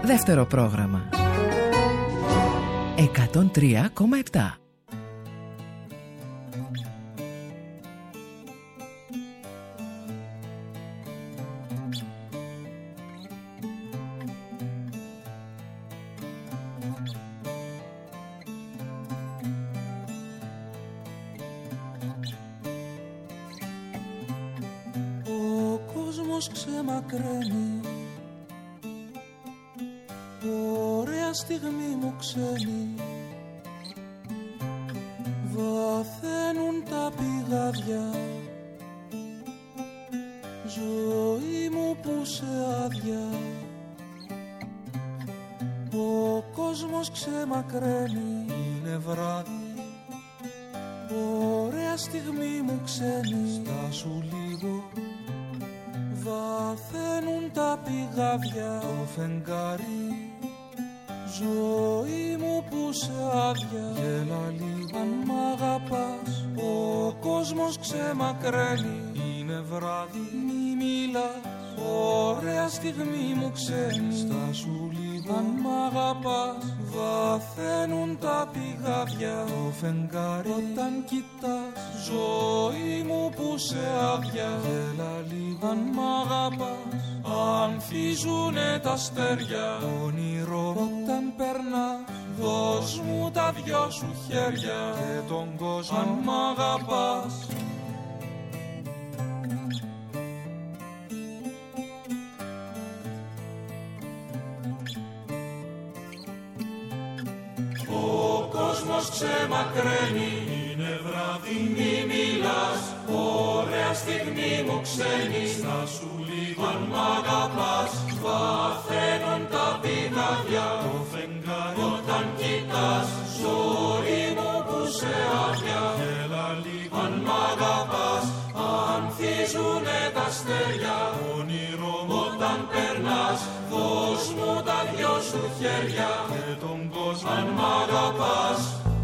Δεύτερο πρόγραμμα 103,7. Ο κόσμος ξεμακραίνει, ωραία στιγμή μου ξένη, βαθαίνουν τα πηγάδια, ζωή μου που σε άδεια. Ο κόσμος ξεμακραίνει, είναι βράδυ, ωραία στιγμή μου ξένη, στάσου λίγο, βαθαίνουν τα πηγάδια, το φεγγάρι, ζωή μου που σε άδεια. Γέλα λίγο αν μ' αγαπάς, ο κόσμος ξεμακραίνει, είναι βράδυ, μη μιλάς, ωραία στιγμή μου ξένη, στάσου λίγο αν μ' αγαπάς, βαθαίνουν τα πηγάδια, το φεγγάρι, όταν κοιτάς, ζωή μου που σε άδεια. Γέλα λίγο αν μ' αγαπάς, ανθίζουνε τα αστέρια, όνειρο όταν περνάς, δώσ' μου τα δυο σου χέρια και τον κόσμο αν μ' αγαπάς. Ο κόσμος ξεμακραίνει, είναι βράδυ, μη μιλάς, ωραία στιγμή μου ξένη, στάσου λίγο αν μ' αγαπάς, βαθαίνουν τα πηγάδια, το φεγγάρι, όταν κοιτάς, ζωή μου που σε άδεια. Γέλα λίγο αν μ' αγαπάς, ανθίζουνε τα αστέρια, όνειρο όταν περνάς, δώσ' μου τα δυο σου χέρια και τον κόσμο αν μ' αγαπάς.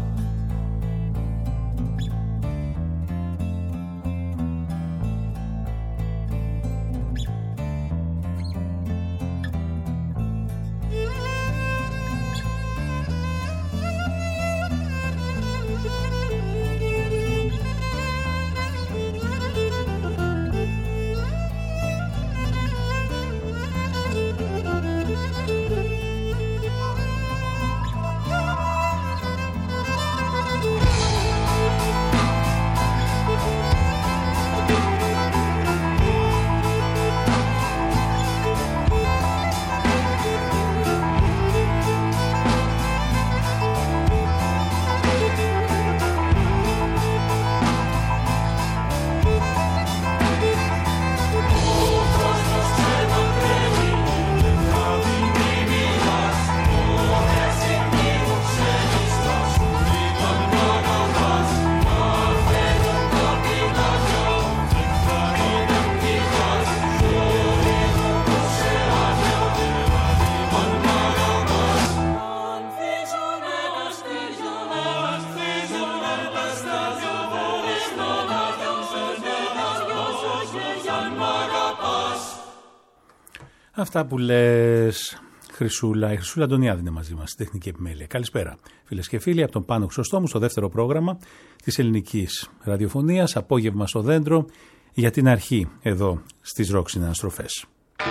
Αυτά που λες, Χρυσούλα. Η Χρυσούλα Αντωνιάδη είναι μαζί μας στην τεχνική επιμέλεια. Καλησπέρα, φίλες και φίλοι, από τον Πάνο Χρυσοστόμου στο δεύτερο πρόγραμμα της ελληνικής ραδιοφωνίας. Απόγευμα στο δέντρο για την αρχή εδώ στις Rock Συναναστροφές.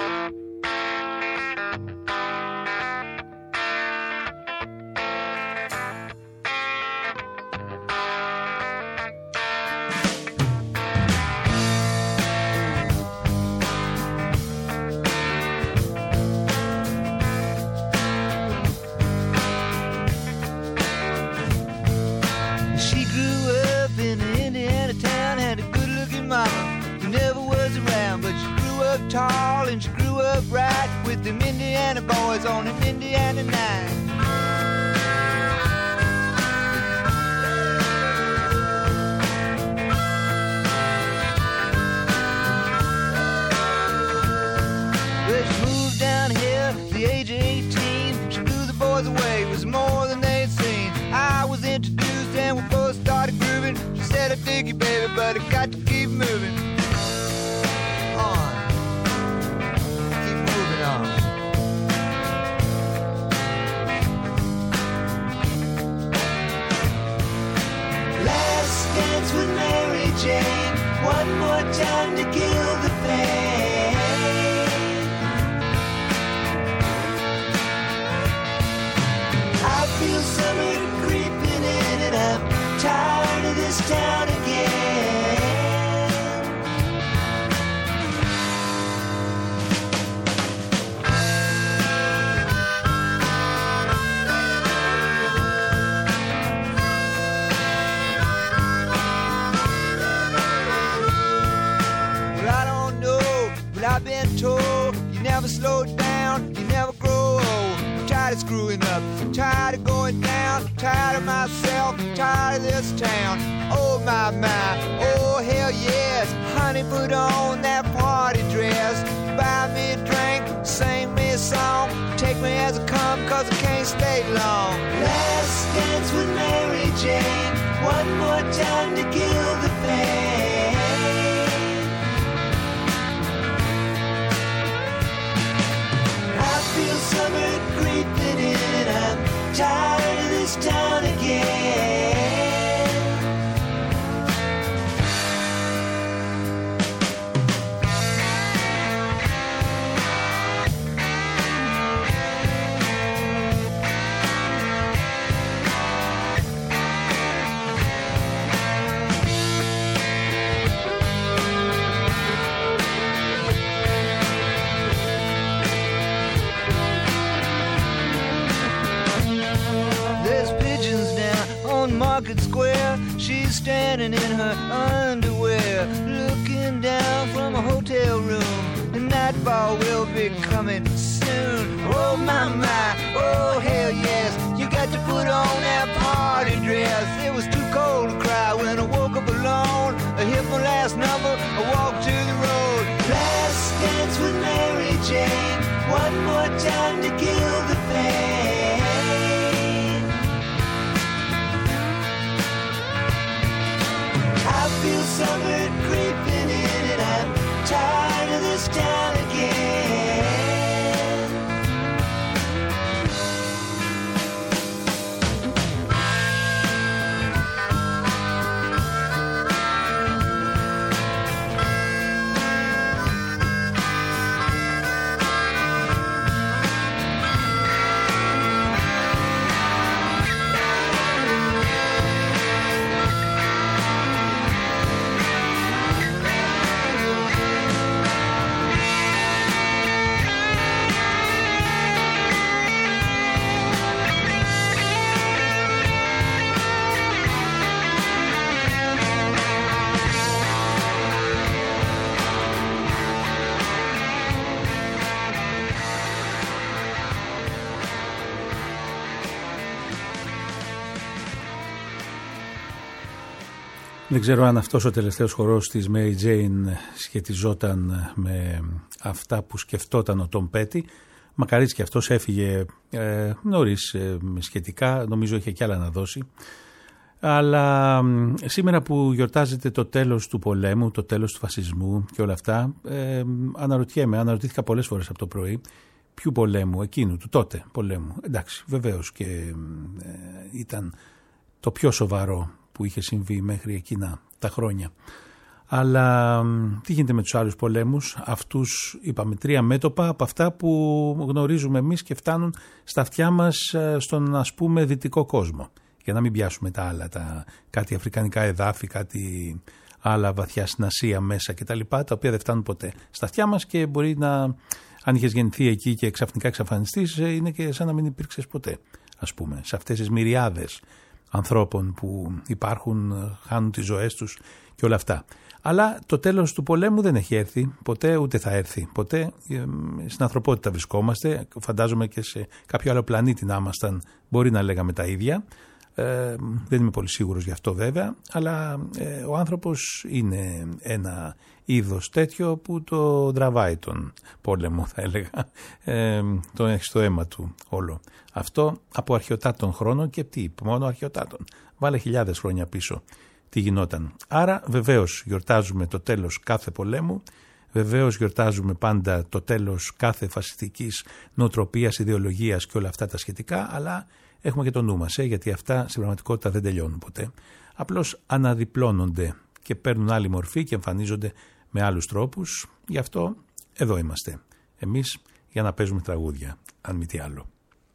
Tall and she grew up right with them Indiana boys on an Indiana night. Well, she moved down here at the age of 18. She blew the boys away, it was more than they'd seen. I was introduced and we both started grooving. She said, I dig you, baby, but I got to keep moving on. never slow down, you never grow old. I'm tired of screwing up, tired of going down, tired of myself, tired of this town. Oh my, oh hell yes. Honey, put on that party dress. Buy me a drink, sing me a song. Take me as I come, cause I can't stay long. Last dance with Mary Jane. One more time to kill the pain. I feel summer creeping in and I'm tired of this town again. Market Square, she's standing in her underwear, looking down from a hotel room. The nightfall will be coming soon. Oh my, oh hell yes. You got to put on that party dress. It was too cold to cry when I woke up alone. I hit my last number, I walked to the road. Last dance with Mary Jane. One more time to kill the pain. I feel summer creeping in and I'm tired of this town again. Δεν ξέρω αν αυτός ο τελευταίος χορός της Mary Jane σχετιζόταν με αυτά που σκεφτόταν ο Tom Petty. Μακαρίτης και αυτός έφυγε νωρίς σχετικά, νομίζω είχε κι άλλα να δώσει. Αλλά σήμερα που γιορτάζεται το τέλος του πολέμου, το τέλος του φασισμού και όλα αυτά, αναρωτήθηκα πολλές φορές από το πρωί, ποιου πολέμου, εκείνου, του τότε πολέμου. Εντάξει, βεβαίως και ήταν το πιο σοβαρό που είχε συμβεί μέχρι εκείνα τα χρόνια. Αλλά τι γίνεται με τους άλλους πολέμους, αυτούς είπαμε 3 μέτωπα από αυτά που γνωρίζουμε εμείς και φτάνουν στα αυτιά μας στον ας πούμε δυτικό κόσμο. Για να μην πιάσουμε τα άλλα, κάτι αφρικανικά εδάφη, κάτι άλλα βαθιά στην Ασία μέσα κτλ. Τα οποία δεν φτάνουν ποτέ στα αυτιά μας και μπορεί να, αν είχες γεννηθεί εκεί και ξαφνικά εξαφανιστείς, είναι και σαν να μην υπήρξες ποτέ, ας πούμε, σε αυτές τις μυριάδες ανθρώπων που υπάρχουν, χάνουν τις ζωές τους και όλα αυτά. Αλλά το τέλος του πολέμου δεν έχει έρθει ποτέ, ούτε θα έρθει ποτέ. Στην ανθρωπότητα βρισκόμαστε, φαντάζομαι και σε κάποιο άλλο πλανήτη να ήμασταν, μπορεί να λέγαμε τα ίδια. Δεν είμαι πολύ σίγουρος γι' αυτό βέβαια, αλλά ο άνθρωπος είναι ένα είδος τέτοιο που το τραβάει τον πόλεμο, θα έλεγα, τον έχει στο αίμα του όλο αυτό από αρχαιοτάτων χρόνων. Και τι, μόνο αρχαιοτάτων, βάλε χιλιάδες χρόνια πίσω τι γινόταν. Άρα βεβαίως γιορτάζουμε το τέλος κάθε πολέμου, βεβαίως γιορτάζουμε πάντα το τέλος κάθε φασιστικής νοοτροπίας, ιδεολογίας και όλα αυτά τα σχετικά, αλλά έχουμε και το νου μας, γιατί αυτά στην πραγματικότητα δεν τελειώνουν ποτέ. Απλώς αναδιπλώνονται και παίρνουν άλλη μορφή και εμφανίζονται με άλλους τρόπους. Γι' αυτό εδώ είμαστε εμείς για να παίζουμε τραγούδια, αν μη τι άλλο.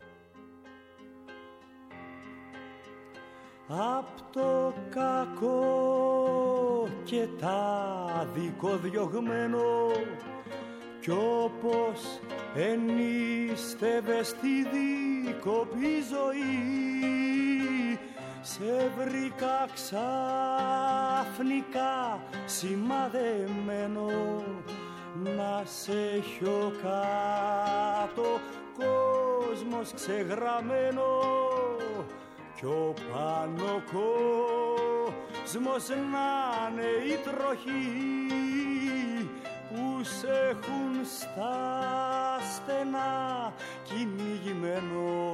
Απ' το κακό και τα διωγμένο κι όπως ενίστευες στη δίκοπη ζωή, σε βρήκα ξαφνικά σημαδεμένο να σε έχω κάτω, κόσμος ξεγραμμένο κι ο πάνω κόσμος να είναι η τροχή που σε έχουν στα στενά κυνηγημένο.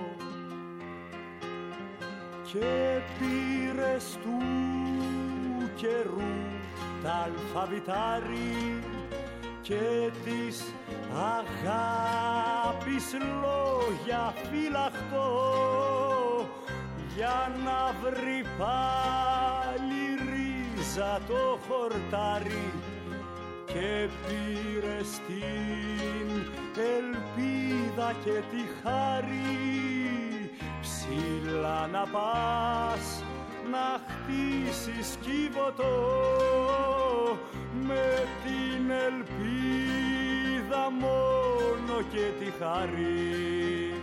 Και πήρες του καιρού τ' αλφαβητάρι και της αγάπης λόγια φυλαχτό για να βρει πάλι ρίζα το χορτάρι. Και πήρες την ελπίδα και τη χάρη ψηλά να πας να χτίσεις κύβωτο με την ελπίδα μόνο και τη χάρη.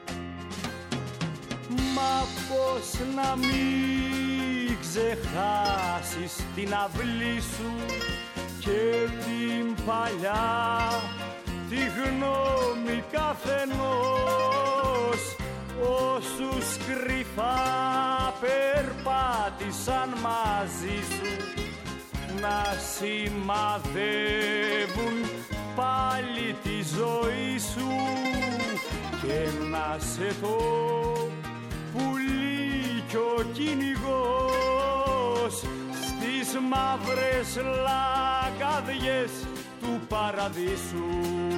Μα πώς να μην ξεχάσεις την αυλή σου και την παλιά τη γνώμη καθενός, όσους κρυφά περπάτησαν μαζί σου να σημαδεύουν πάλι τη ζωή σου και να σε το πουλί κι ο κυνηγός στις μαύρες λαγκαδιές του παραδείσου.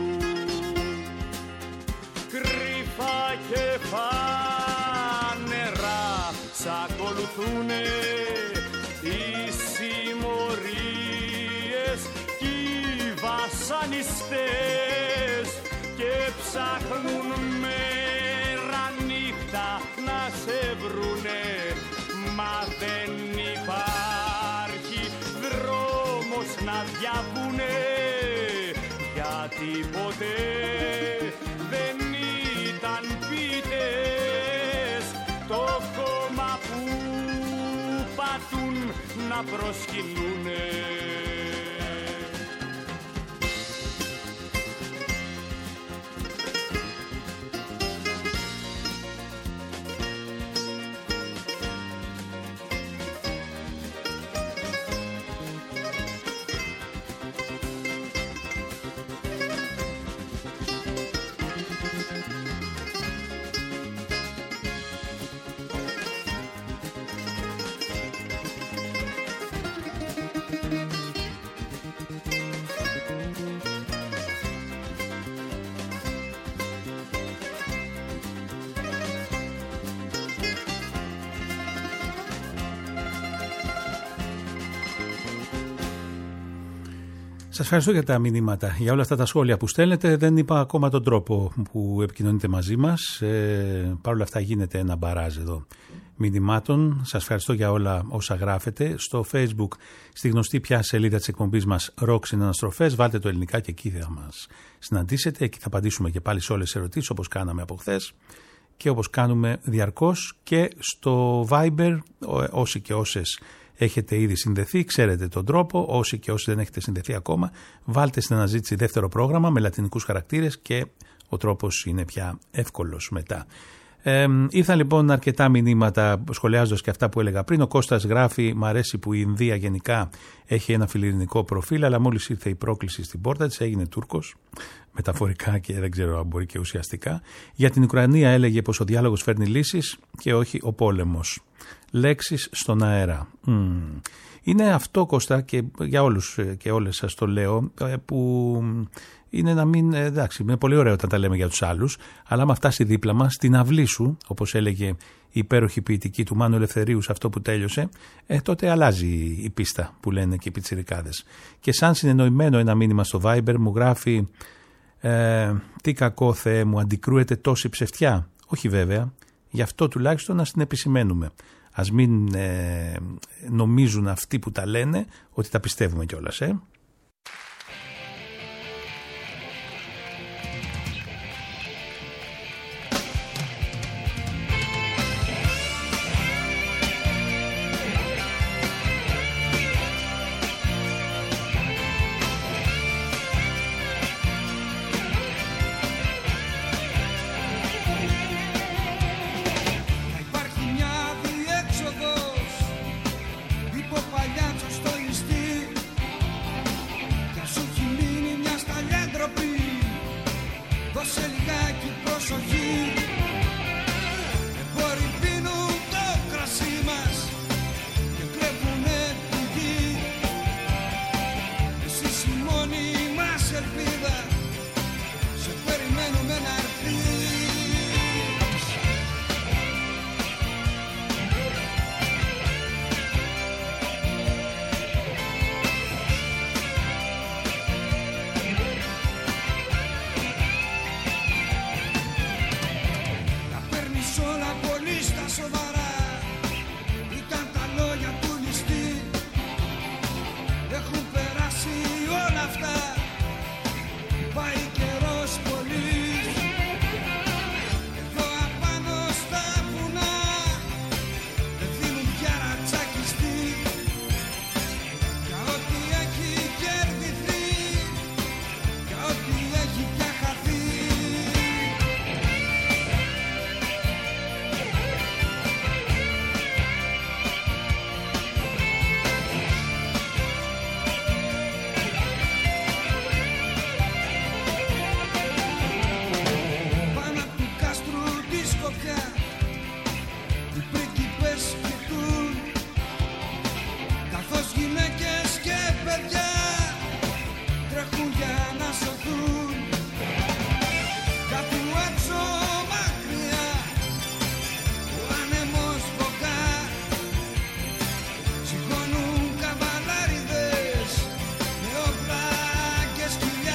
Κρυφά και φανερά σ' ακολουθούνε οι συμμορίες κι οι βασανιστές και ψάχνουν μέρα νύχτα να σε βρουνε, μα δεν υπάρχει δρόμος να διαβούνε, γιατί ποτέ δεν ήταν ποιητές το κόμμα που πατούν να προσκυνούνε. Σας ευχαριστώ για τα μηνύματα, για όλα αυτά τα σχόλια που στέλνετε. Δεν είπα ακόμα τον τρόπο που επικοινωνείτε μαζί μας. Παρ' όλα αυτά γίνεται ένα μπαράζ εδώ μηνυμάτων. Σας ευχαριστώ για όλα όσα γράφετε. Στο Facebook, στη γνωστή πια σελίδα της εκπομπής μας Rock Συναναστροφές, βάλτε το ελληνικά και εκεί θα μας συναντήσετε. Εκεί θα απαντήσουμε και πάλι σε όλες τις ερωτήσεις όπως κάναμε από χθες και όπως κάνουμε διαρκώς. Και στο Viber, όσοι και όσες έχετε ήδη συνδεθεί, ξέρετε τον τρόπο. Όσοι και όσοι δεν έχετε συνδεθεί ακόμα, βάλτε στην αναζήτηση δεύτερο πρόγραμμα με λατινικούς χαρακτήρες και ο τρόπος είναι πια εύκολος μετά. Ήρθαν λοιπόν αρκετά μηνύματα σχολιάζοντας και αυτά που έλεγα πριν. Ο Κώστας γράφει: μ' αρέσει που η Ινδία γενικά έχει ένα φιλιρινικό προφίλ, αλλά μόλις ήρθε η πρόκληση στην πόρτα της έγινε Τούρκος. Μεταφορικά και δεν ξέρω αν μπορεί και ουσιαστικά. Για την Ουκρανία έλεγε πως ο διάλογος φέρνει λύσεις και όχι ο πόλεμος. Λέξεις στον αέρα. Είναι αυτό, Κώστα, και για όλους και όλες σας το λέω, που είναι να μην. Εντάξει, είναι πολύ ωραίο όταν τα λέμε για τους άλλους, αλλά άμα φτάσει δίπλα μας, στην αυλή σου, όπως έλεγε η υπέροχη ποιητική του Μάνου Ελευθερίου σε αυτό που τέλειωσε, τότε αλλάζει η πίστα που λένε και οι πιτσιρικάδες. Και σαν συνεννοημένο ένα μήνυμα στο Viber μου γράφει: τι κακό, Θεέ μου, αντικρούεται τόση ψευτιά. Όχι βέβαια, γι' αυτό τουλάχιστον να την επισημαίνουμε. Ας μην νομίζουν αυτοί που τα λένε ότι τα πιστεύουμε κιόλας. δώσε λιγάκι προσοχή. Εμπόροι πίνουν το κρασί μας και κλέβουνε τη γη. Εσείς η μόνη μας ελπίδα, σε περιμένουμε να έρθεις. Σοβαρά ήταν τα λόγια του ληστή. Έχουν περάσει όλα αυτά, πάει καιρός πολύ. Εδώ απάνω στα βουνά δεν δίνουν πια να τσακιστεί για ό,τι έχει κερδιθεί, για ό,τι έχει πια χαθεί. Οι πρίγκιπες κοιτούν, καθώς γυναίκες και παιδιά τρέχουν για να σωθούν. Κάπου έξω μακριά ο άνεμος βοκά, σηκώνουν καβαλάριδες με όπλα και σκυλιά.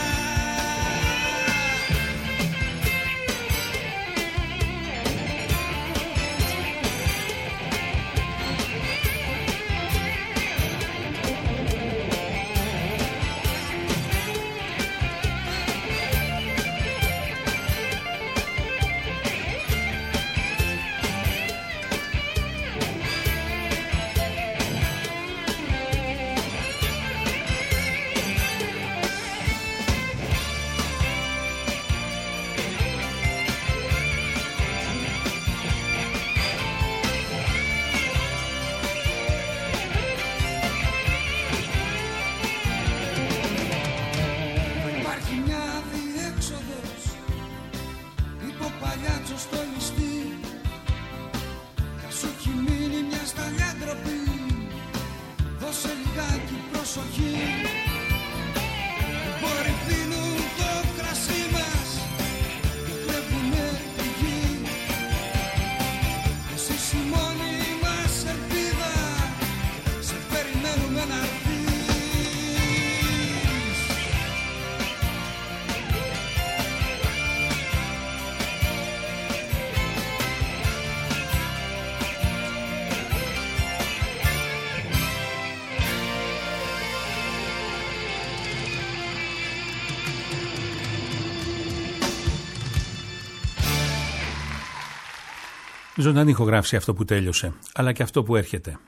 Ζωντανή ηχογράφηση αυτό που τέλειωσε, αλλά και αυτό που έρχεται.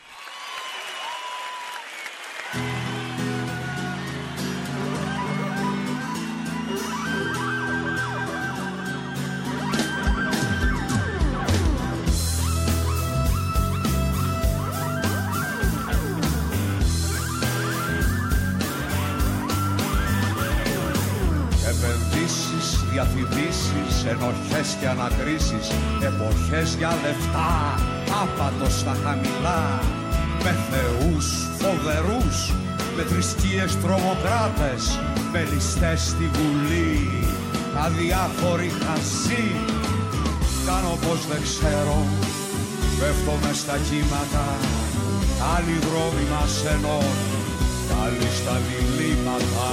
Διαφημίσεις, ενοχές και ανακρίσεις, εποχές για λεφτά, άπατος στα χαμηλά, με θεούς φοβερούς, με θρησκείες τρομοκράτες, με ληστές στη Βουλή, αδιάφοροι χασί. Κάνω πως δεν ξέρω, πέφτω μες στα κύματα, άλλοι δρόμοι μας ενώνουν, άλλοι στα διλήμματα.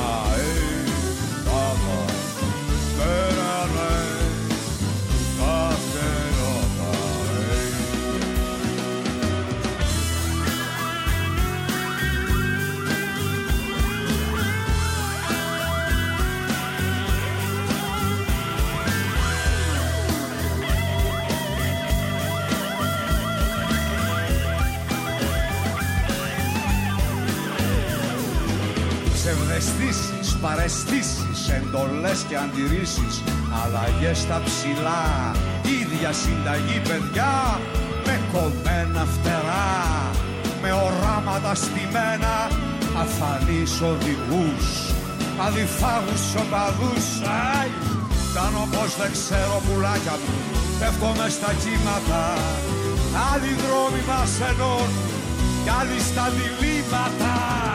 Ψευδαισθήσεις, παραισθήσεις, εντολές και αντιρρήσεις, αλλαγές στα ψηλά, ίδια συνταγή παιδιά, με κομμένα φτερά, με οράματα στημένα, αφανείς οδηγούς, αδιφάγους οπαδούς. Τα Κάνω πως δεν ξέρω πουλάκια μου, πέφτω μες στα κύματα. Άλλοι δρόμοι μας ενώνουν κι άλλοι στα διλήμματα.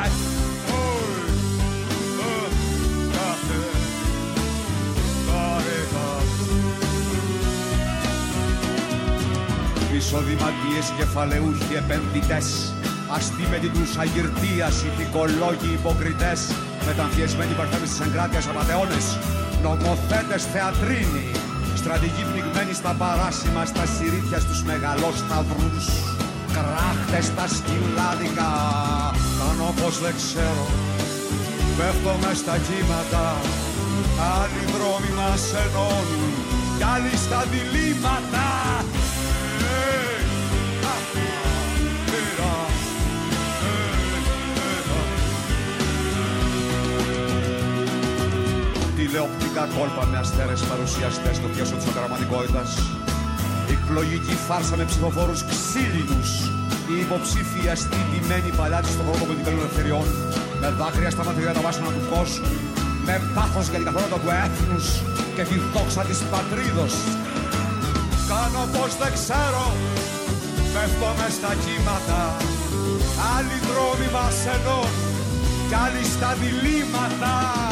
Εισοδηματίες, κεφαλαιούχοι, επενδυτές, αστεί με την τουσαγυρτίας, ηθικολόγοι, υποκριτές, μεταμφιεσμένοι παρθένες της εγκράτειας απατεώνες, νομοθέτες, θεατρίνοι, στρατηγοί πνιγμένοι στα παράσιμα, στα συρρήθια στους μεγαλόσταυρους, κράχτες στα σκυλάδικα. Κάνω πως δεν ξέρω, πέφτω μες στα κύματα. Άλλοι δρόμοι μας ενώνουν κι άλλοι στα διλήμματα. Τηλεοπτικά κόλπα με αστέρες παρουσιαστές στο πιέσο της ακραματικότητας. Εκλογική φάρσα με ψηφοφόρους ξύλινους. Οι υποψήφοι αστεί ντυμένοι παλιάτες στον χώρο των πολιτικών ελευθεριών. Με δάκρυα στα μάτια τα βάσανα του κόσμου. Με πάθος για την καθότητα του έθνους και τη δόξα της πατρίδος. Κάνω πως δεν ξέρω, πέφτω μες στα κύματα. Άλλοι δρόμοι μας ενώνουν κι άλλοι στα διλήμματα.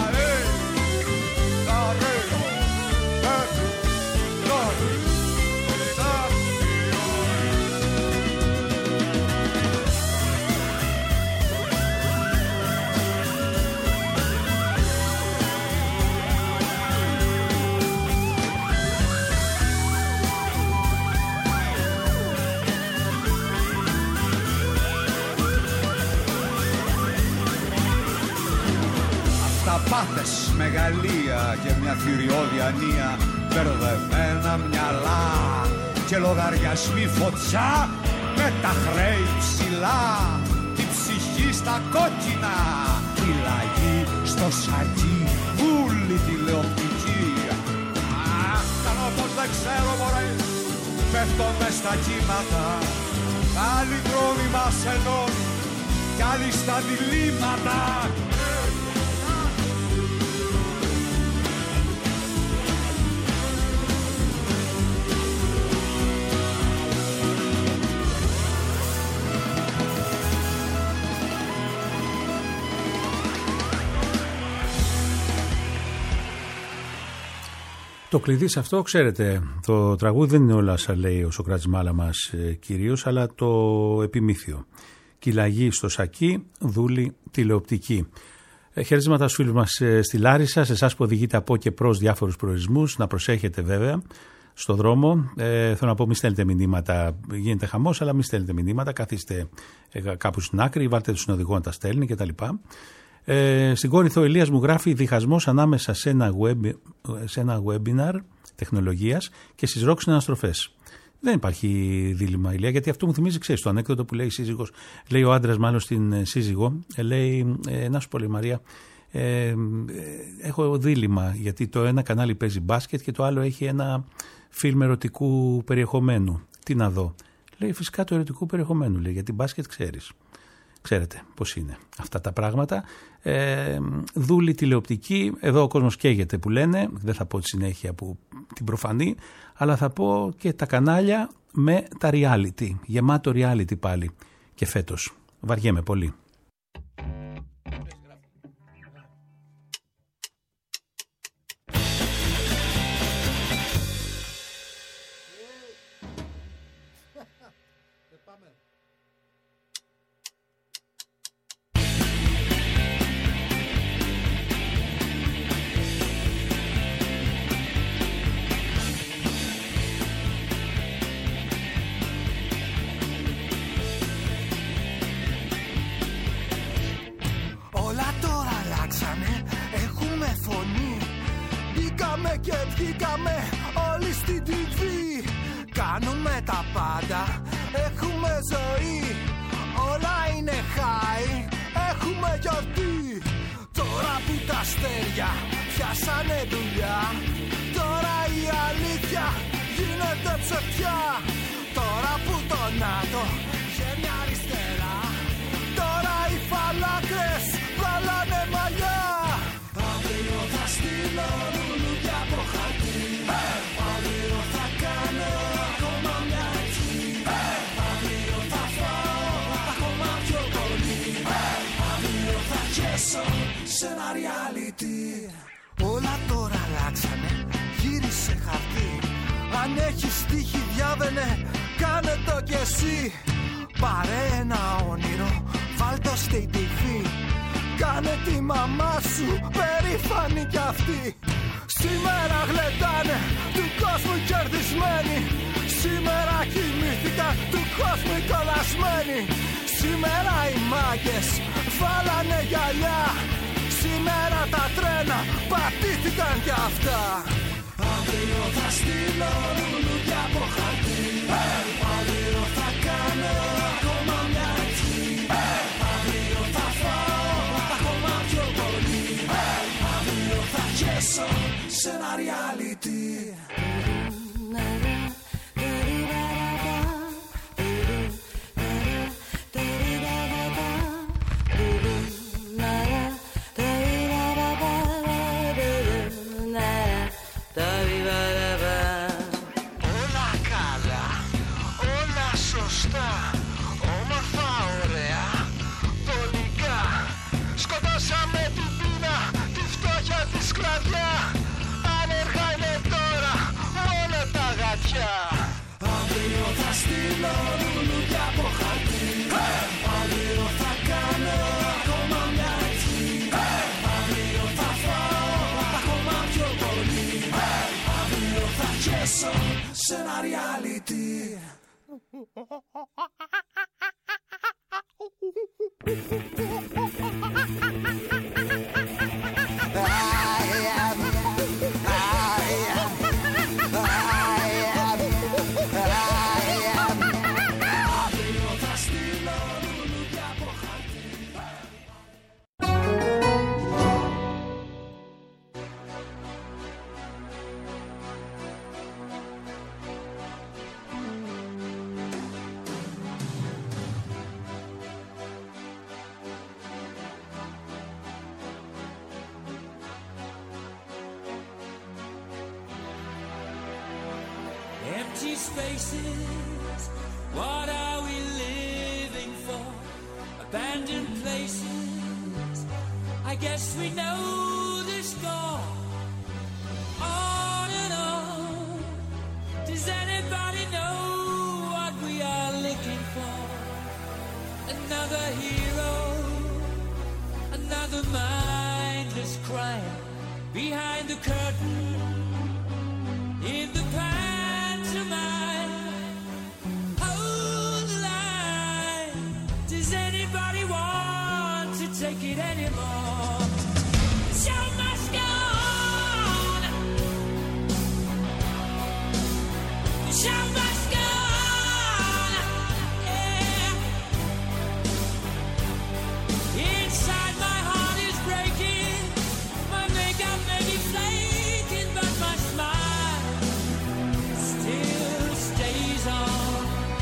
Πάθες, μεγαλεία και μια θηριώδη ανία, μπερδεμένα μυαλά και λογαριασμοί φωτιά με τα χρέη ψηλά, τη ψυχή στα κόκκινα, τη λαγή στο σακί, όλη τηλεοπτική. Κάνω πως δεν ξέρω μωρέ, πέφτω μες στα κύματα. Άλλοι δρόμοι μας ενώνουν κι άλλοι στα διλήμματα. Το κλειδί σε αυτό, ξέρετε, το τραγούδι δεν είναι όλα όσα λέει ο Σωκράτης Μάλαμας κυρίως, αλλά το επιμήθειο. Κυλαγή στο σακί, δούλη τηλεοπτική. Χαιρετίσματα στους φίλους μας στη Λάρισα, σε εσάς που οδηγείτε από και προς διάφορους προορισμούς, να προσέχετε βέβαια στο δρόμο. Θέλω να πω, μη στέλνετε μηνύματα, γίνεται χαμός, αλλά μη στέλνετε μηνύματα, καθίστε κάπου στην άκρη, βάλτε τον συνοδηγό να τα στέλνει κτλ. Στην Κόρινθο ο Ηλίας μου γράφει διχασμός ανάμεσα σε ένα webinar τεχνολογίας και στις ρόξ αναστροφές. Δεν υπάρχει δίλημμα, Ηλία, γιατί αυτό μου θυμίζει, ξέρεις, το ανέκδοτο που λέει η σύζυγος, λέει ο άντρας μάλλον στην σύζυγο, λέει, να σου πω, λέει Μαρία, έχω δίλημμα, γιατί το ένα κανάλι παίζει μπάσκετ και το άλλο έχει ένα φιλμ ερωτικού περιεχομένου. Τι να δω? Λέει, φυσικά το ερωτικού περιεχομένου, λέει, γιατί μπάσκετ ξέρεις. Ξέρετε πώς είναι αυτά τα πράγματα. Δούλη τηλεοπτική, εδώ ο κόσμος καίγεται που λένε, δεν θα πω τη συνέχεια που την προφανή, αλλά θα πω και τα κανάλια με τα reality, γεμάτο reality πάλι και φέτος. Βαριέμαι πολύ. Και βγήκαμε όλοι στην TV. Κάνουμε τα πάντα, έχουμε ζωή. Όλα είναι high, έχουμε γιορτή. Τώρα που τα αστέρια πιάσανε δουλειά, τώρα η αλήθεια γίνεται ψευτιά. Τώρα που το ΝΑΤΟ βγαίνει αριστερά, τώρα οι φαλάκρες βγάλανε μαλλιά. Αύριο θα στείλω λουλούδια από χαρτί έχεις τύχει διάβαινε, κάνε το κι εσύ. Πάρε ένα όνειρο, βάλ' το στη TV. Κάνε τη μαμά σου περήφανη κι αυτή. Σήμερα γλεντάνε του κόσμου κερδισμένοι. Σήμερα κοιμήθηκαν του κόσμου οι κολλασμένοι. Σήμερα οι μάγκες βάλανε γυαλιά. Σήμερα τα τρένα πατήθηκαν κι αυτά. Αύριο θα στείλω λουλούδια από χαρτί. Αύριο θα κάνω ακόμα μια έτσι. Αύριο θα φάω ακόμα πιο πολύ. Αύριο θα χέσω σε ένα reality. Αύριο θα στείλω λουλούδια από χαρτί. Αύριο θα κάνω ακόμα μια έτσι. Αύριο θα φάω ακόμα πιο πολύ. Αύριο θα χέσω σε ένα reality. Empty spaces, what are we living for? Abandoned places, I guess we know the score. On and on, does anybody know what we are looking for? Another hero, another mindless crime, behind the curtain, in the past. Hold the line. Does anybody want to take it anymore? The show must go on. The show must go on. Yeah. Inside my heart is breaking. My makeup may be flaking, but my smile still stays on.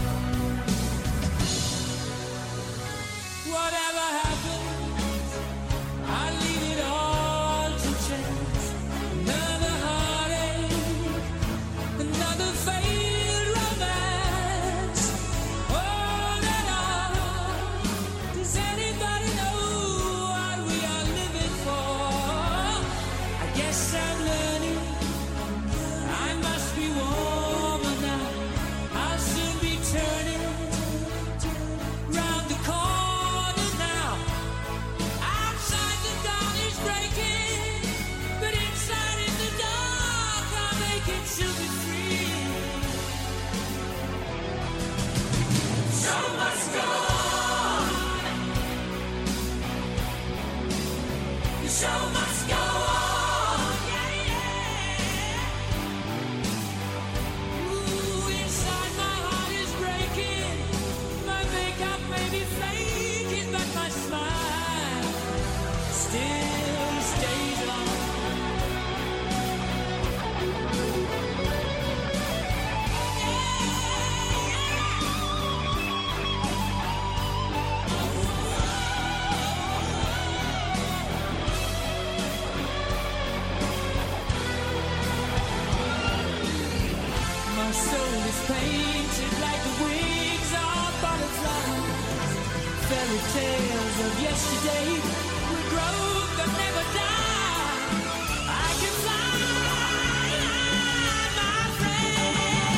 Whatever happens, I leave it all to chance. Another heartache, another failed romance. On and on. Does anybody know what we are living for? I guess I'm learning. I must be warmer now. I'll soon be turning round the corner now. Outside the dawn is breaking, but inside in the dark I'll make it to be free. Show must go on. The show must go on. Yeah, yeah. Ooh, inside my heart is breaking. My makeup may be flaking, but my smile still stays on. My soul is painted like the wings of butterflies. Fairy tales of yesterday will grow but never die. I can fly, my friend.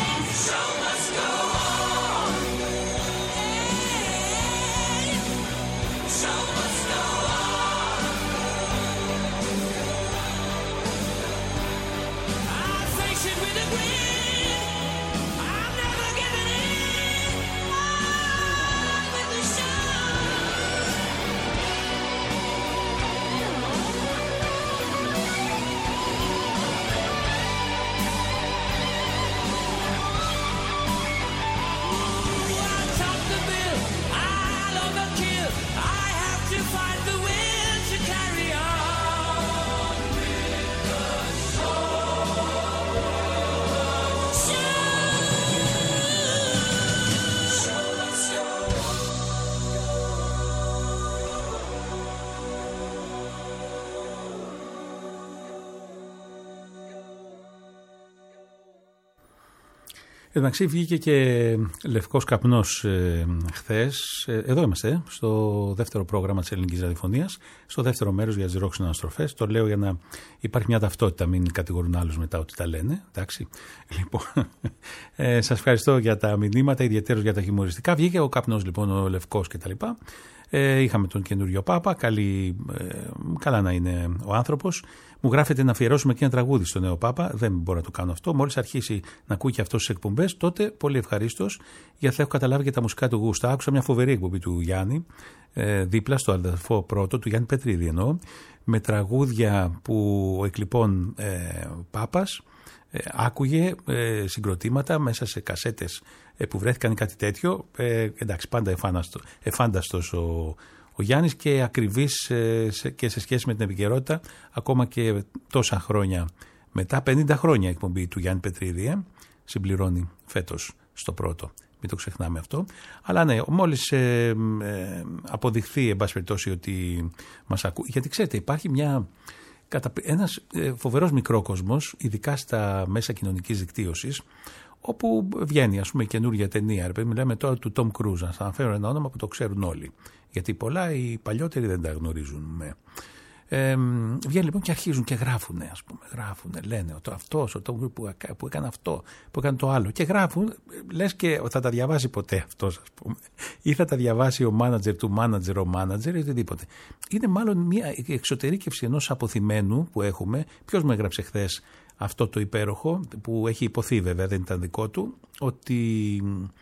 Εντάξει, βγήκε και λευκός καπνός χθες. Εδώ είμαστε, στο δεύτερο πρόγραμμα της Ελληνικής Ραδιοφωνίας, στο δεύτερο μέρος για τις ροκ συναναστροφές. Το λέω για να υπάρχει μια ταυτότητα, μην κατηγορούν άλλους μετά ότι τα λένε. Εντάξει. Λοιπόν, σας ευχαριστώ για τα μηνύματα, ιδιαίτερα για τα χιουμοριστικά. Βγήκε ο καπνός λοιπόν, ο λευκός κτλ. Είχαμε τον καινούριο Πάπα, καλά να είναι ο άνθρωπος. Μου γράφεται να αφιερώσουμε και ένα τραγούδι στο νέο Πάπα. Δεν μπορώ να το κάνω αυτό. Μόλις αρχίσει να ακούει και αυτό στις εκπομπές, τότε πολύ ευχαρίστως, γιατί θα έχω καταλάβει και τα μουσικά του γούστα. Άκουσα μια φοβερή εκπομπή του Γιάννη, δίπλα στο αδερφό πρώτο, του Γιάννη Πετρίδη εννοώ, με τραγούδια που ο εκλειπών Πάπας άκουγε συγκροτήματα μέσα σε κασέτες που βρέθηκαν κάτι τέτοιο. Εντάξει, πάντα εφάνταστος ο Γιάννης και ακριβής και σε σχέση με την επικαιρότητα, ακόμα και τόσα χρόνια μετά, 50 χρόνια εκπομπή του Γιάννη Πετρίδη, συμπληρώνει φέτος στο πρώτο. Μην το ξεχνάμε αυτό. Αλλά ναι, μόλις αποδειχθεί, εν πάση περιπτώσει, ότι μας ακούει. Γιατί ξέρετε, υπάρχει ένας φοβερός μικρόκοσμος, ειδικά στα μέσα κοινωνικής δικτύωσης, όπου βγαίνει, ας πούμε, καινούργια ταινία. Μιλάμε τώρα του Tom Cruise, να σας αναφέρω ένα όνομα που το ξέρουν όλοι. Γιατί πολλά οι παλιότεροι δεν τα γνωρίζουν. Βγαίνει λοιπόν και αρχίζουν και γράφουνε, ας πούμε. Γράφουνε, λένε αυτός, ο Tom Cruise που έκανε αυτό, που έκανε το άλλο. Και γράφουν, λες και θα τα διαβάσει ποτέ αυτός, ας πούμε. Ή θα τα διαβάσει ο manager του manager, ο manager ή οτιδήποτε. Είναι μάλλον μια εξωτερήκευση ενός αποθυμένου που έχουμε. Ποιος μου έγραψε χθες αυτό το υπέροχο, που έχει υποθεί βέβαια, δεν ήταν δικό του, ότι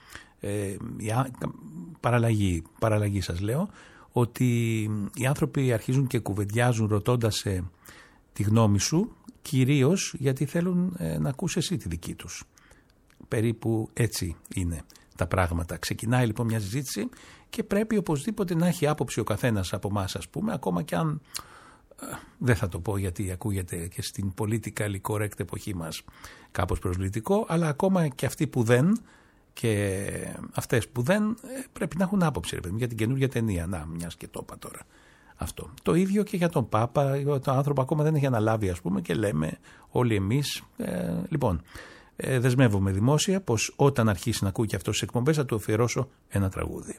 παραλλαγή σας λέω, ότι οι άνθρωποι αρχίζουν και κουβεντιάζουν ρωτώντας τη γνώμη σου, κυρίως γιατί θέλουν να ακούσει εσύ τη δική τους. Περίπου έτσι είναι τα πράγματα. Ξεκινάει λοιπόν μια συζήτηση και πρέπει οπωσδήποτε να έχει άποψη ο καθένας από εμάς, ας πούμε, ακόμα και αν δεν θα το πω γιατί ακούγεται και στην politically correct εποχή μας κάπως προσβλητικό, αλλά ακόμα και αυτοί που δεν και αυτές που δεν πρέπει να έχουν άποψη για την καινούργια ταινία. Να, μιας και το είπα τώρα αυτό. Το ίδιο και για τον Πάπα, τον άνθρωπο ακόμα δεν έχει αναλάβει, ας πούμε, και λέμε όλοι εμείς. Λοιπόν, δεσμεύομαι δημόσια πως όταν αρχίσει να ακούει και αυτός τις εκπομπές θα του αφιερώσω ένα τραγούδι.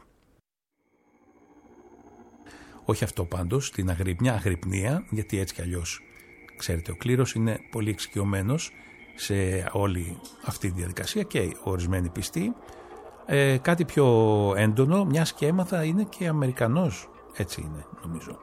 Όχι αυτό πάντως, την αγρυπνία, γιατί έτσι κι αλλιώς, ξέρετε, ο κλήρος είναι πολύ εξοικειωμένος σε όλη αυτή τη διαδικασία και ορισμένοι πιστοί. Κάτι πιο έντονο, μιας και έμαθα, είναι και Αμερικανός, έτσι είναι νομίζω.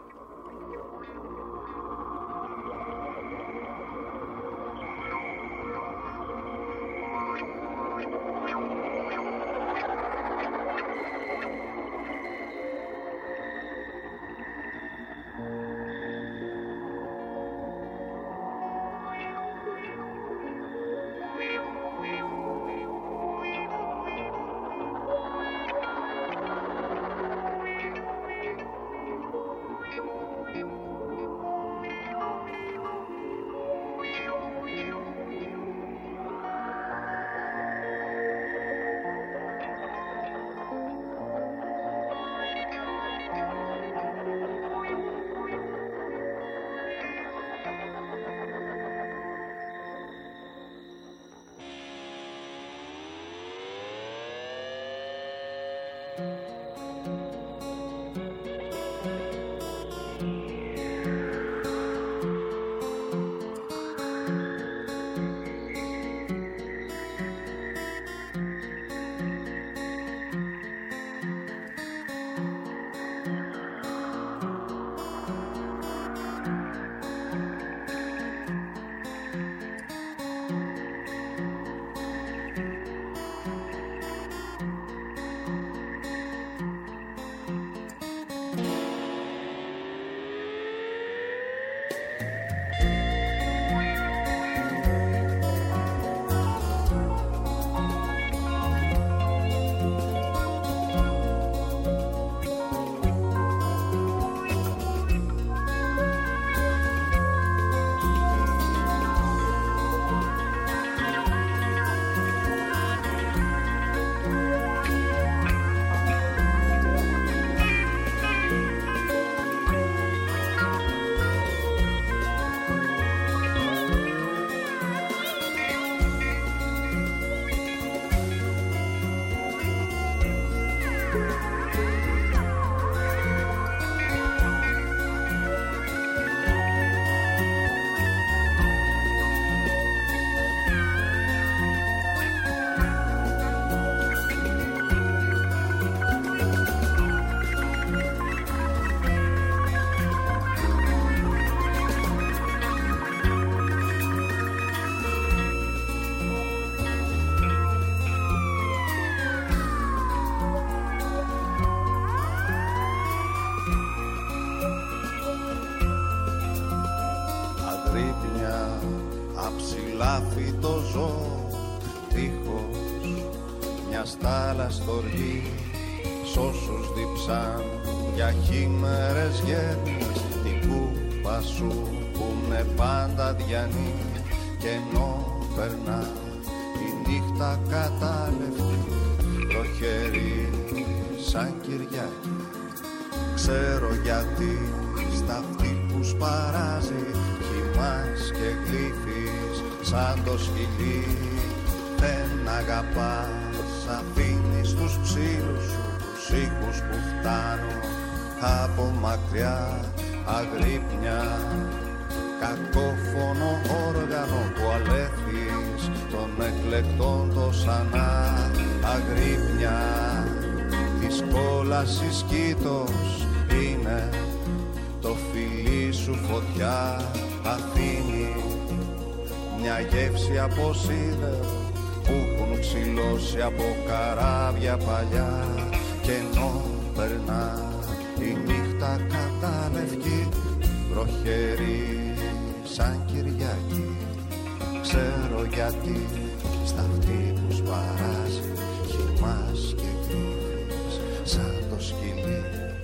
ψηλάφι το ζώο, δίχως μια στάλα στοργή. Σ' όσους διψάν για χήμερες γέννης, την κούπα σου που είναι πάντα διανή. Κι ενώ περνά η νύχτα κατάλευκη, προχερή σαν Κυριακή, ξέρω γιατί στα αυτή που σπαράζει κοιμάς και γλύφεις σαν το σκυλί. Δεν αγαπάς, αφήνεις τους ψήλους σου τους ήχους που φτάνουν από μακριά, αγρύπνια, κακόφωνο όργανο που αλέθεις των εκλεκτών το σανά. Αγρύπνια της κόλασης κήτος είναι το φιλί σου, φωτιά αφήνει μια γεύση από σίδερο που έχουν ξυλώσει από καράβια παλιά. Κι ενώ περνά η νύχτα κατάλευκη, βροχερή σαν Κυριακή, ξέρω γιατί στα αυτή που σπαράζει κοιμάς και κρύβεις σαν το σκυλί.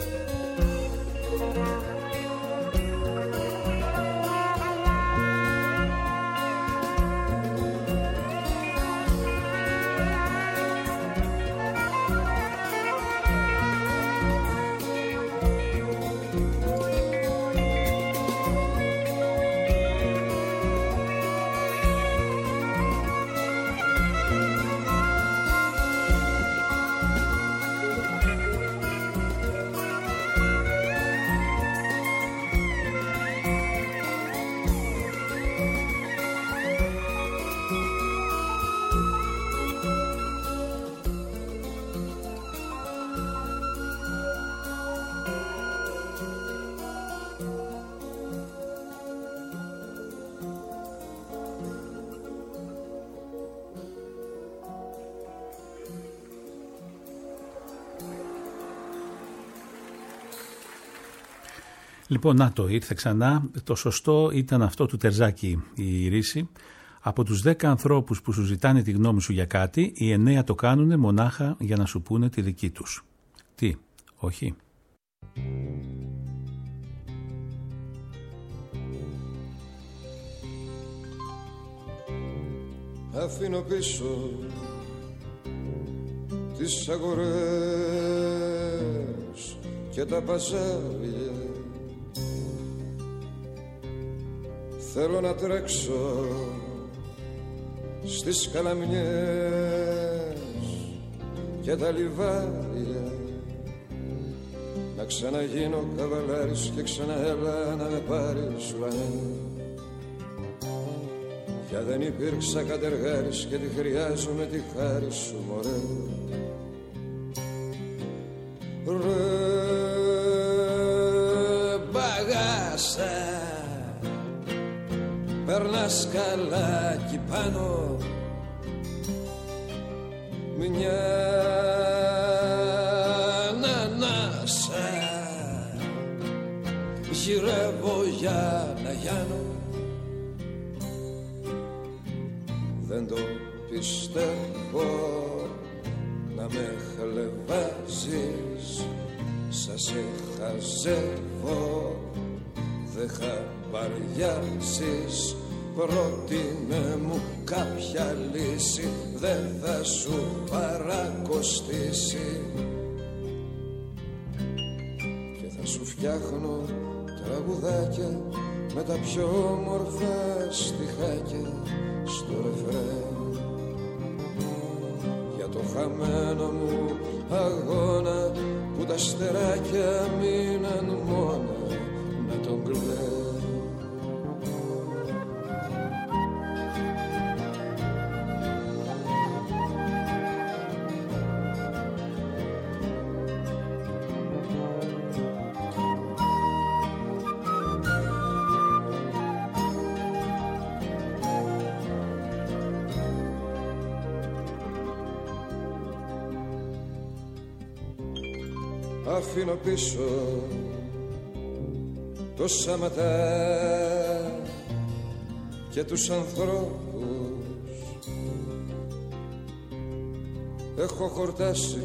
Λοιπόν, να το ήρθε ξανά. Το σωστό ήταν αυτό του Τερζάκη, η ρίση. Από τους 10 ανθρώπους που σου ζητάνε τη γνώμη σου για κάτι, οι 9 το κάνουνε μονάχα για να σου πούνε τη δική τους. Τι, όχι? Αφήνω πίσω τις αγορές και τα παζάρια. Θέλω να τρέξω στις καλαμιές και τα λιβάρια, να ξαναγίνω καβαλάρης και ξαναέλα να με πάρεις ουρανέ. Για δεν υπήρξα κατεργάρης και τη χρειάζομαι τη χάρη σου, μωρέ. Ρε μπαγάσα, περνάς καλά κι πάνω μια ανανάσα, γυρεύω για να γιάνω. Δεν το πιστεύω να με χλεβάζεις, σας χαζεύω, δεν χαμπαριάζεις. Πρότεινε μου κάποια λύση, δεν θα σου παρακοστήσει και θα σου φτιάχνω τραγουδάκια με τα πιο όμορφα στιχάκια στο ρεφρέ. Για το χαμένο μου αγώνα που τα αστεράκια μείναν μόνα να τον κλαίω. Αφήνω πίσω το Σαματά και τους ανθρώπους. Έχω χορτάσει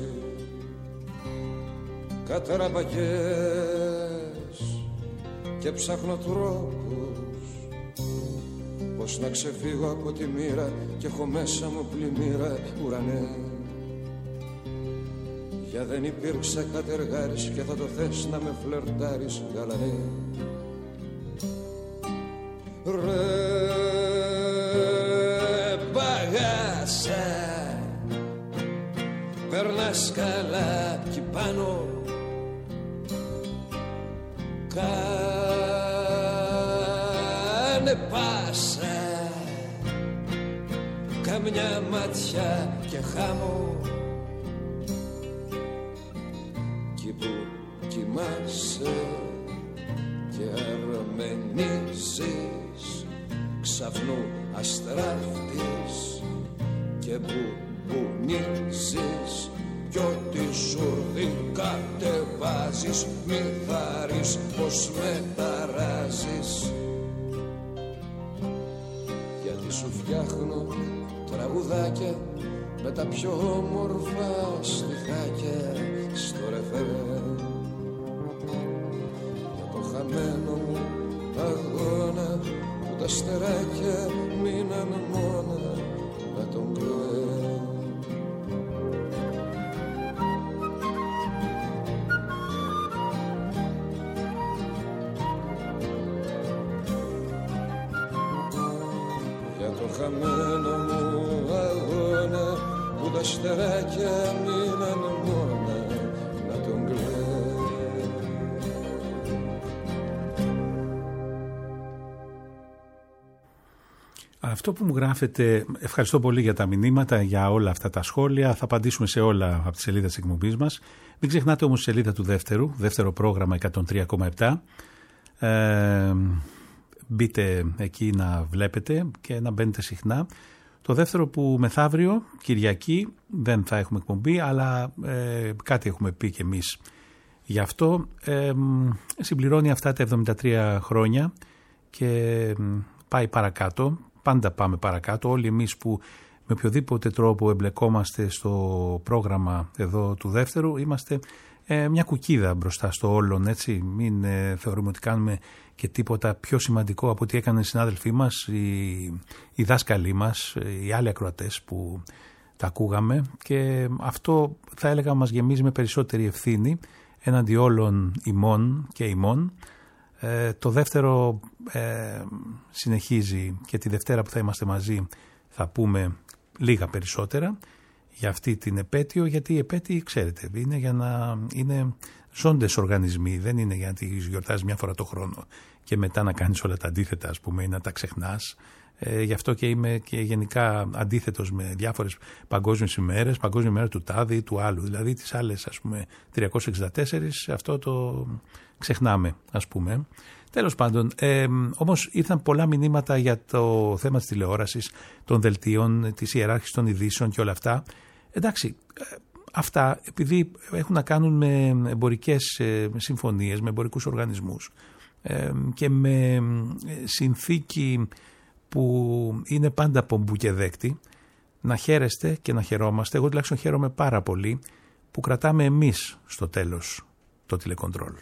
καταραμπακές και ψάχνω τρόπους πως να ξεφύγω από τη μοίρα και έχω μέσα μου πλημμύρα, ουρανέ. Για δεν υπήρξα κατεργάρης και θα το θες να με φλερτάρεις, γαλανέ. Ρε μπαγάσα, περνάς καλά κι πάνω, κάνε πάσα, καμιά ματιά και χάμω. Κι που κοιμάσαι και αρμενίζεις, ξαφνού αστράφτης και που μπουνίζεις, κι ό,τι σουρδί κατεβάζεις, μη θαρείς πως με ταράζεις. Γιατί σου φτιάχνω τραγουδάκια με τα πιο όμορφα στιχάκια στο ρεφερέ. Για το χαμένο μου αγώνα που τα στεράκια μείναν μόνα με τον κλουέ. Χαμένο μου αγώνα που τα στεράκια μείναν μόνα να τον κλαίει. Αυτό που μου γράφετε, ευχαριστώ πολύ για τα μηνύματα, για όλα αυτά τα σχόλια. Θα απαντήσουμε σε όλα από τη σελίδα της εκπομπής μας. Μην ξεχνάτε όμως τη σελίδα του δεύτερο πρόγραμμα 103,7. Μπείτε εκεί να βλέπετε και να μπαίνετε συχνά. Το δεύτερο που μεθαύριο, Κυριακή, δεν θα έχουμε εκπομπή, αλλά κάτι έχουμε πει κι εμείς. Γι' αυτό συμπληρώνει αυτά τα 73 χρόνια και πάει παρακάτω. Πάντα πάμε παρακάτω. Όλοι εμείς που με οποιοδήποτε τρόπο εμπλεκόμαστε στο πρόγραμμα εδώ του δεύτερου, είμαστε μια κουκίδα μπροστά στο όλον, έτσι. Μην θεωρούμε ότι κάνουμε και τίποτα πιο σημαντικό από ό,τι έκαναν οι συνάδελφοί μας, οι δάσκαλοι μας, οι άλλοι ακροατές που τα ακούγαμε, και αυτό θα έλεγα μας γεμίζει με περισσότερη ευθύνη έναντι όλων ημών και ημών. Το δεύτερο συνεχίζει και τη Δευτέρα που θα είμαστε μαζί θα πούμε λίγα περισσότερα για αυτή την επέτειο, γιατί οι επέτειοι, ξέρετε, είναι για να είναι ζώντες οργανισμοί, δεν είναι για να τις γιορτάζεις μια φορά το χρόνο και μετά να κάνεις όλα τα αντίθετα, ας πούμε, ή να τα ξεχνάς. Γι' αυτό και είμαι και γενικά αντίθετος με διάφορες παγκόσμιες ημέρες, παγκόσμια ημέρα του τάδε ή του άλλου, δηλαδή τις άλλες, ας πούμε, 364, αυτό το ξεχνάμε, ας πούμε. Τέλος πάντων, όμως ήρθαν πολλά μηνύματα για το θέμα της τηλεόρασης, των δελτίων, της ιεράρχησης των ειδήσεων και όλα αυτά. Εντάξει, αυτά επειδή έχουν να κάνουν με εμπορικές συμφωνίες, με εμπορικούς οργανισμούς και με συνθήκη που είναι πάντα πομπού και δέκτη, να χαίρεστε και να χαιρόμαστε. Εγώ τουλάχιστον χαίρομαι πάρα πολύ που κρατάμε εμείς στο τέλος το τηλεκοντρόλ.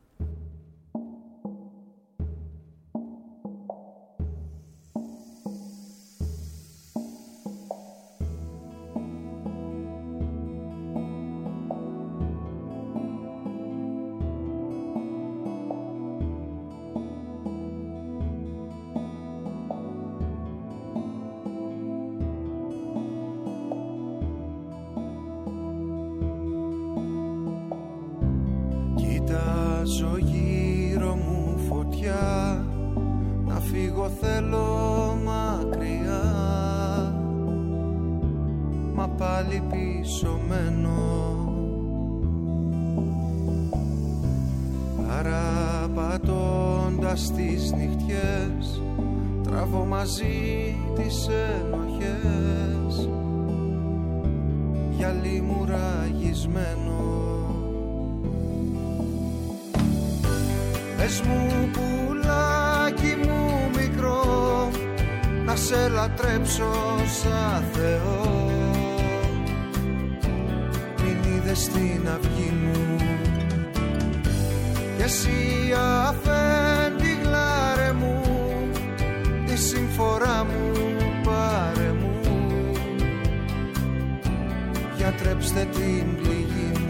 Κοιτάζω γύρω μου φωτιά, να φύγω θέλω μακριά, μα πάλι πίσω μένω. Παραπατώντας τις νυχτιές, τραβώ μαζί τις ενοχές, γυαλί μου ραγισμένο. Πες μου πουλάκι μου μικρό, να σε λατρέψω σαν Θεό. Μην είδες την αυγή μου κι εσύ αφέντη γλάρε μου, τη συμφορά μου πάρε μου, γιατρέψτε την πληγή μου.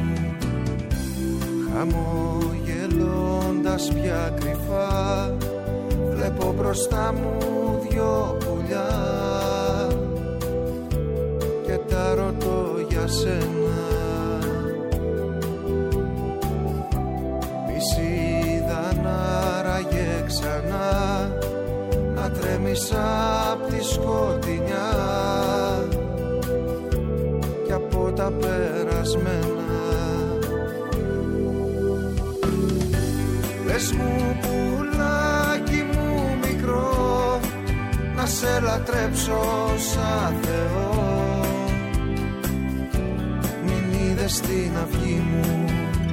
Χαμογελώντας πια κρυφά βλέπω μπροστά μου δυο πουλιά και τα ρωτώ για σένα. Μη σ' είδαν άραγε ξανά να τρέμεις απ' τη σκοτεινιά και από τα περασμένα. Πες μου πουλάκι μου μικρό να σε λατρέψω σαν Θεό. Μην είδες την αυγή μου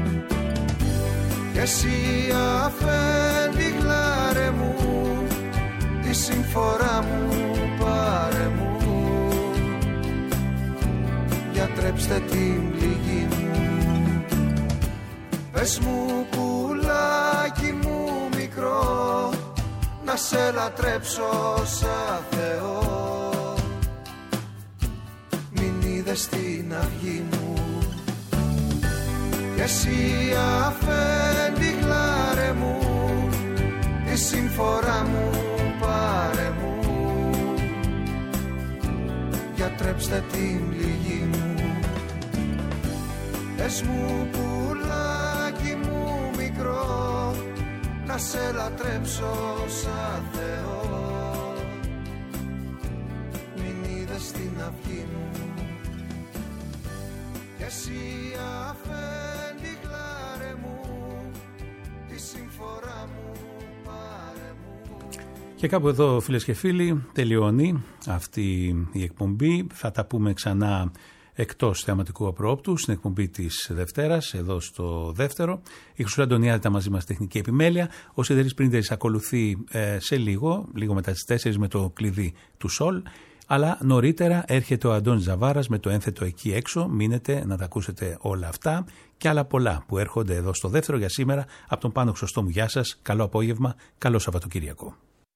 κι εσύ αφέντη γλάρε μου, τη συμφορά μου πάρε μου, γιατρέψτε την πληγή μου. Πες μου πουλάκι μου μικρό να σε λατρέψω σαν Θεό. Μην είδες την αυγή μου κι εσύ αφέντη γλάρε μου, τη συμφορά μου πάρε μου, γιατρέψτε την πληγή μου. Πες μου πουλάκι μου μικρό να σε λατρέψω σαν Θεό. Μην είδες την αυγή μου κι εσύ αφέντη γλάρε μου, τη συμφορά μου πάρε μου. Και κάπου εδώ, φίλες και φίλοι, τελειώνει αυτή η εκπομπή. Θα τα πούμε ξανά εκτός θεαματικού απροόπτου στην εκπομπή της Δευτέρας, εδώ στο δεύτερο. Η Χρυσούλα Αντωνιάδη ήταν μαζί μας τεχνική επιμέλεια. Ο Σιδερής Πρίντερης ακολουθεί σε λίγο μετά τις 4 με το κλειδί του Σολ. Αλλά νωρίτερα έρχεται ο Αντώνης Ζαβάρας με το ένθετο εκεί έξω. Μείνετε να τα ακούσετε όλα αυτά και άλλα πολλά που έρχονται εδώ στο δεύτερο για σήμερα. Από τον Πάνο Χρυσοστόμου, γεια σας, καλό απόγευμα, καλό Σαββατοκύριακο.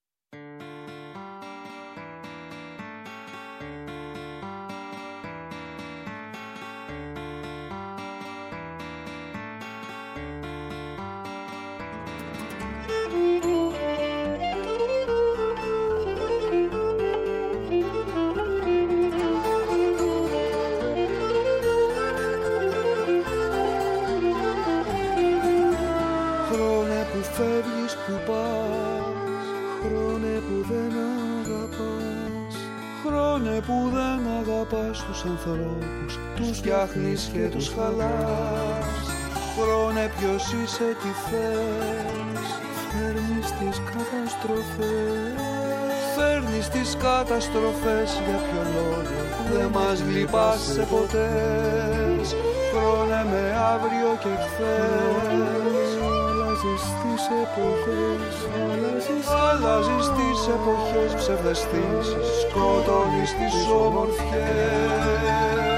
Ανθρώπους τους φτιάχνεις και τους χαλάς. Χρόνε ποιος είσαι, τι θες. Φέρνεις τις καταστροφές. Φέρνεις τις καταστροφές. Για ποιο λόγο δεν μας γλυπάσαι ποτέ. Χρόνε με αύριο και χθες. Αλλάζεις τις εποχές. Αλλάζεις τις εποχές. Ψευδαισθήσεις, σκοτώνεις τις όμορφιες.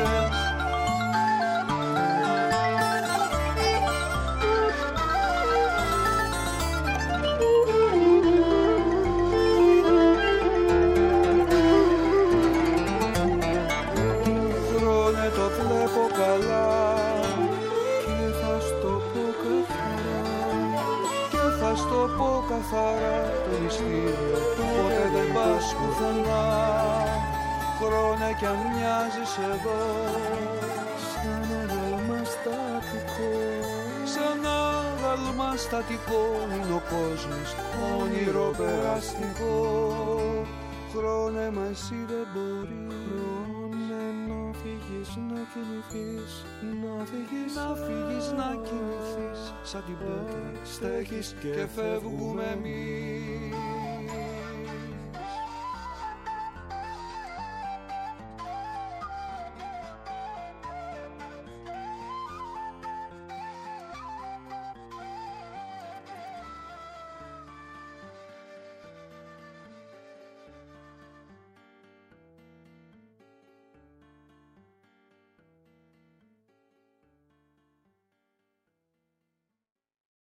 Χρόνε το βλέπω καλά και θα στο πω καθαρά. Και θα στο πω καθαρά το μυστήριο που ποτέ δεν πας πουθενά. Χρόνε κι αν μοιάζεις εδώ σαν αγάλμα στατικό. Σαν άγαλμα στατικό είναι ο κόσμος, όνειρο περαστικό. Χρόνε μα εσύ δεν μπορείς. Χρόνε να φύγεις, να κινηθείς. Να φύγεις, να κινηθείς. Σαν την πέτρα στέχεις και φεύγουμε εμείς.